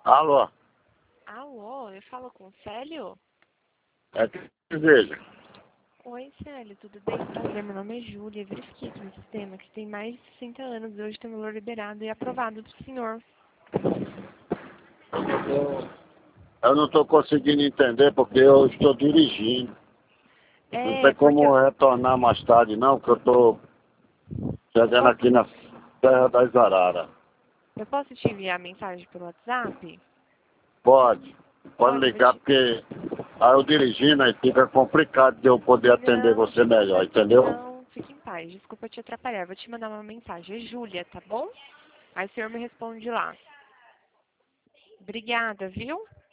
Alô? Alô, eu falo com o Célio? É que deseja. Oi, Célio, tudo bem? Prazer, meu nome é Júlia. Verifiquei aqui no sistema que você tem mais de 60 anos e hoje tem o valor liberado e aprovado do senhor. Eu não estou conseguindo entender porque eu estou dirigindo. Não É, tem porque como retornar mais tarde não, que eu estou chegando aqui na Serra das Araras. eu posso te enviar mensagem pelo WhatsApp? Pode. Pode Pode, ligar porque aí eu dirigindo aí fica complicado de eu poder atender Não, você melhor, entendeu? não, fique em paz. Desculpa te atrapalhar. Vou te mandar uma mensagem. É Júlia, tá bom? Aí o senhor me responde lá. Obrigada, viu?